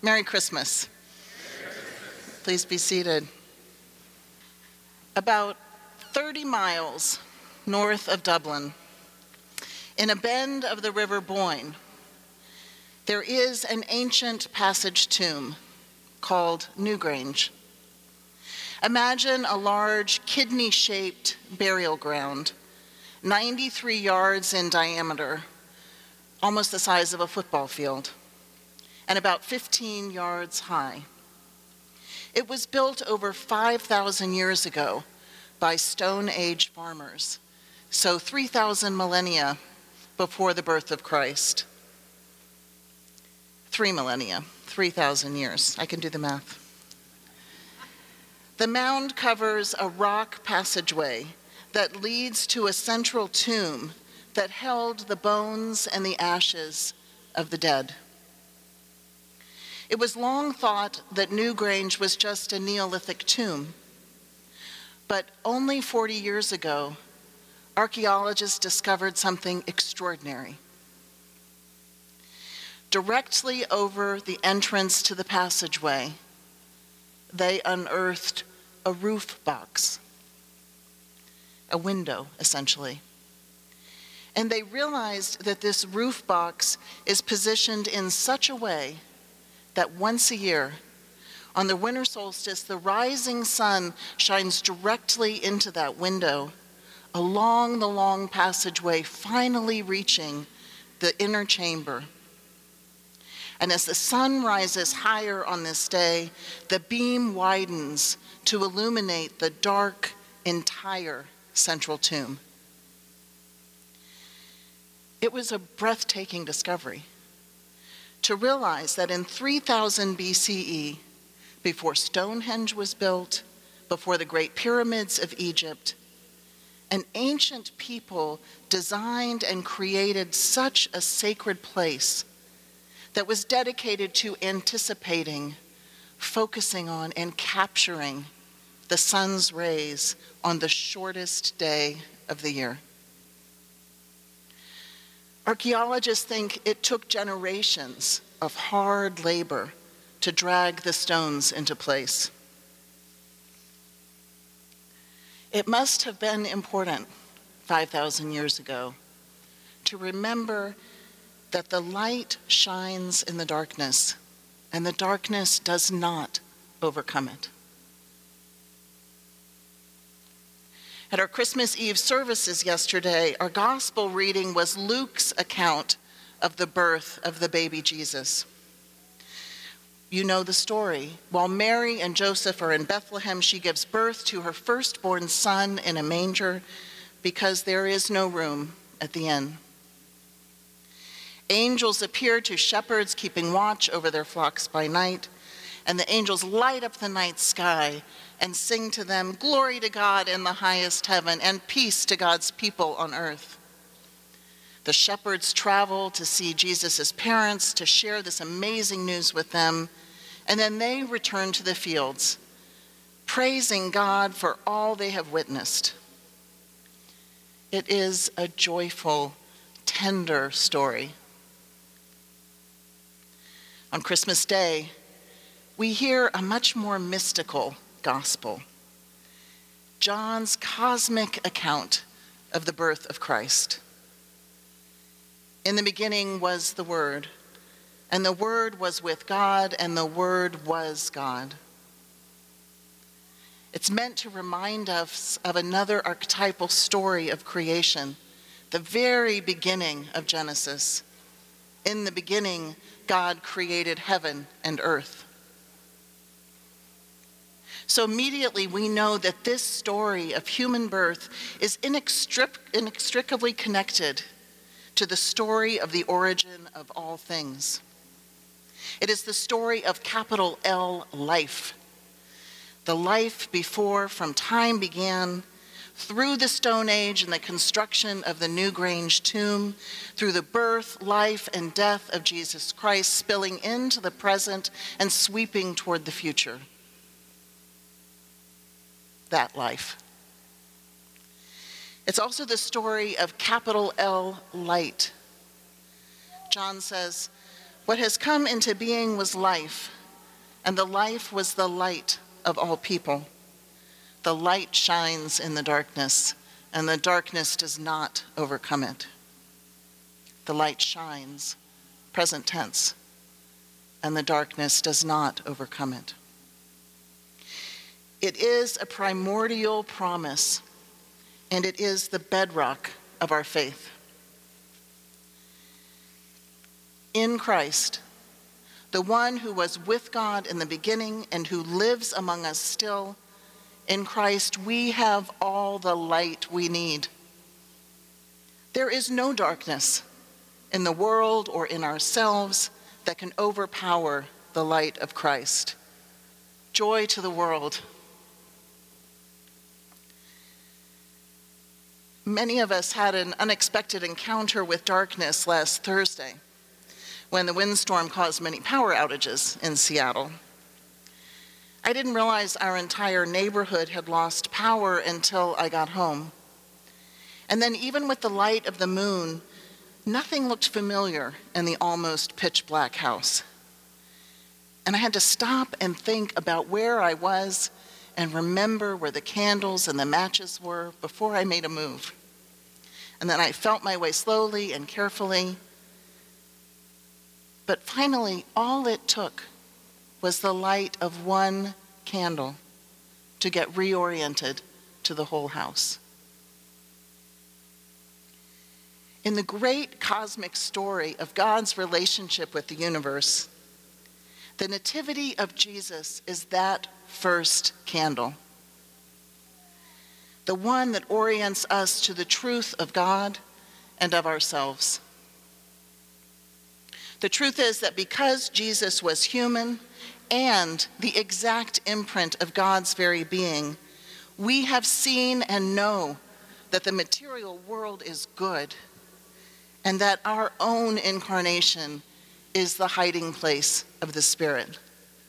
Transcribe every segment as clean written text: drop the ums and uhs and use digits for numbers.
Merry Christmas. Please be seated. About 30 miles north of Dublin, in a bend of the River Boyne, there is an ancient passage tomb called Newgrange. Imagine a large kidney-shaped burial ground, 93 yards in diameter, almost the size of a football field, and about 15 yards high. It was built over 5,000 years ago by Stone Age farmers, so 3,000 millennia before the birth of Christ. 3 millennia, 3,000 years. I can do the math. The mound covers a rock passageway that leads to a central tomb that held the bones and the ashes of the dead. It was long thought that Newgrange was just a Neolithic tomb, but only 40 years ago, archaeologists discovered something extraordinary. Directly over the entrance to the passageway, they unearthed a roof box, a window, essentially. And they realized that this roof box is positioned in such a way that once a year, on the winter solstice, the rising sun shines directly into that window, along the long passageway, finally reaching the inner chamber. And as the sun rises higher on this day, the beam widens to illuminate the dark, entire central tomb. It was a breathtaking discovery to realize that in 3000 BCE, before Stonehenge was built, before the Great Pyramids of Egypt, an ancient people designed and created such a sacred place that was dedicated to anticipating, focusing on, and capturing the sun's rays on the shortest day of the year. Archaeologists think it took generations of hard labor to drag the stones into place. It must have been important 5,000 years ago to remember that the light shines in the darkness, and the darkness does not overcome it. At our Christmas Eve services yesterday, our gospel reading was Luke's account of the birth of the baby Jesus. You know the story. While Mary and Joseph are in Bethlehem, she gives birth to her firstborn son in a manger because there is no room at the inn. Angels appear to shepherds keeping watch over their flocks by night, and the angels light up the night sky and sing to them, "Glory to God in the highest heaven, and peace to God's people on earth." The shepherds travel to see Jesus' parents, to share this amazing news with them, and then they return to the fields, praising God for all they have witnessed. It is a joyful, tender story. On Christmas Day, we hear a much more mystical gospel, John's cosmic account of the birth of Christ. In the beginning was the Word, and the Word was with God, and the Word was God. It's meant to remind us of another archetypal story of creation, the very beginning of Genesis. In the beginning, God created heaven and earth. So immediately we know that this story of human birth is inextricably connected to the story of the origin of all things. It is the story of capital L, life. The life before from time began, through the Stone Age and the construction of the Newgrange tomb, through the birth, life, and death of Jesus Christ, spilling into the present and sweeping toward the future. That life. It's also the story of capital L, light. John says, What has come into being was life, and the life was the light of all people. The light shines in the darkness, and the darkness does not overcome it. The light shines, present tense, and the darkness does not overcome it. It is a primordial promise, and it is the bedrock of our faith. In Christ, the one who was with God in the beginning and who lives among us still, in Christ we have all the light we need. There is no darkness in the world or in ourselves that can overpower the light of Christ. Joy to the world. Many of us had an unexpected encounter with darkness last Thursday when the windstorm caused many power outages in Seattle. I didn't realize our entire neighborhood had lost power until I got home. And then even with the light of the moon, nothing looked familiar in the almost pitch black house. And I had to stop and think about where I was and remember where the candles and the matches were before I made a move. And then I felt my way slowly and carefully. But finally, all it took was the light of one candle to get reoriented to the whole house. In the great cosmic story of God's relationship with the universe, the nativity of Jesus is that first candle, the one that orients us to the truth of God and of ourselves. The truth is that because Jesus was human and the exact imprint of God's very being, we have seen and know that the material world is good and that our own incarnation is the hiding place of the Spirit.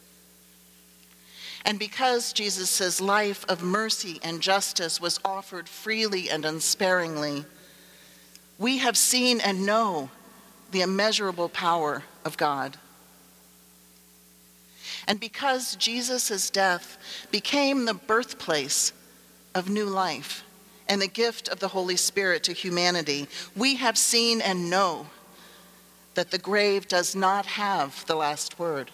And because Jesus' life of mercy and justice was offered freely and unsparingly, we have seen and know the immeasurable power of God. And because Jesus' death became the birthplace of new life and the gift of the Holy Spirit to humanity, we have seen and know that the grave does not have the last word.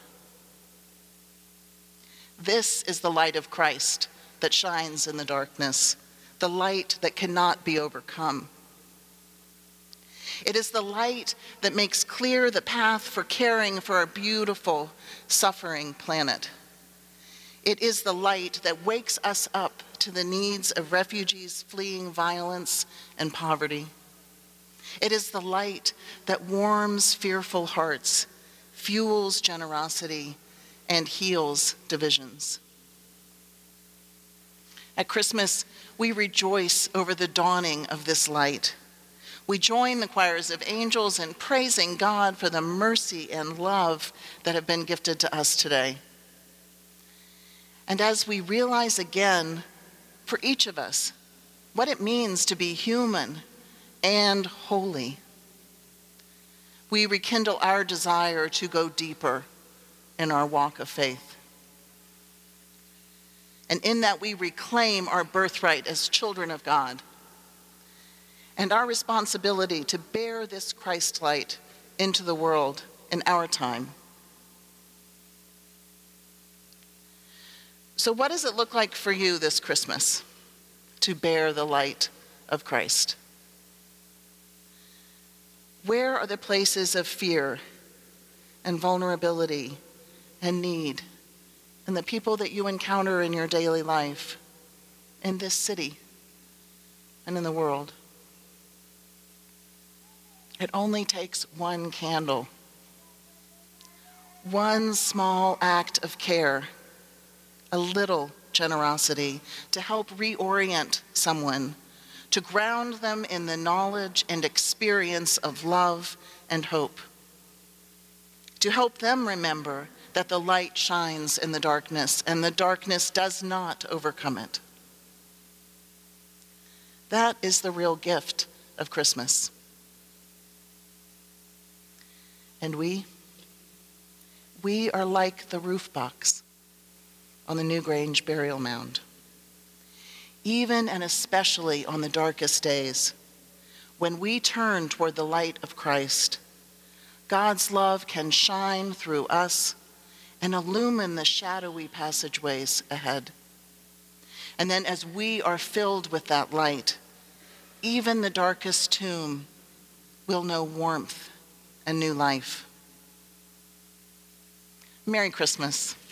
This is the light of Christ that shines in the darkness, the light that cannot be overcome. It is the light that makes clear the path for caring for our beautiful, suffering planet. It is the light that wakes us up to the needs of refugees fleeing violence and poverty. It is the light that warms fearful hearts, fuels generosity, and heals divisions. At Christmas, we rejoice over the dawning of this light. We join the choirs of angels in praising God for the mercy and love that have been gifted to us today. And as we realize again, for each of us, what it means to be human and holy, we rekindle our desire to go deeper in our walk of faith. And in that we reclaim our birthright as children of God and our responsibility to bear this Christ light into the world in our time. So what does it look like for you this Christmas to bear the light of Christ? Where are the places of fear and vulnerability and need and the people that you encounter in your daily life, in this city and in the world? It only takes one candle, one small act of care, a little generosity to help reorient someone, to ground them in the knowledge and experience of love and hope, to help them remember that the light shines in the darkness and the darkness does not overcome it. That is the real gift of Christmas. And we, We are like the roof box on the New Grange burial mound. Even and especially on the darkest days, when we turn toward the light of Christ, God's love can shine through us and illumine the shadowy passageways ahead. And then as we are filled with that light, even the darkest tomb will know warmth and new life. Merry Christmas.